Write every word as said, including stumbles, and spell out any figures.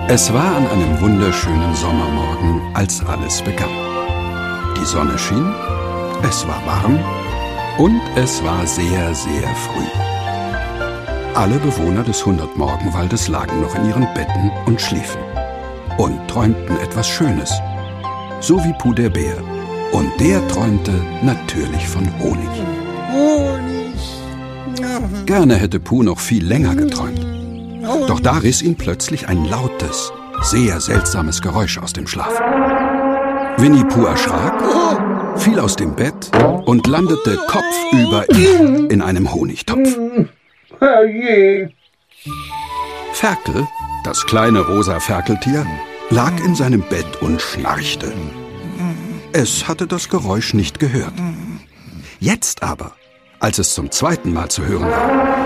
Es war an einem wunderschönen Sommermorgen, als alles begann. Die Sonne schien, es war warm und es war sehr, sehr früh. Alle Bewohner des Hundertmorgenwaldes lagen noch in ihren Betten und schliefen und träumten etwas Schönes, so wie Puh der Bär. Und der träumte natürlich von Honig. Honig. Gerne hätte Puh noch viel länger geträumt. Doch da riss ihn plötzlich ein lautes, sehr seltsames Geräusch aus dem Schlaf. Winnie Puh erschrak, fiel aus dem Bett und landete kopfüber in einem Honigtopf. Ferkel, das kleine rosa Ferkeltier, lag in seinem Bett und schnarchte. Es hatte das Geräusch nicht gehört. Jetzt aber, als es zum zweiten Mal zu hören war,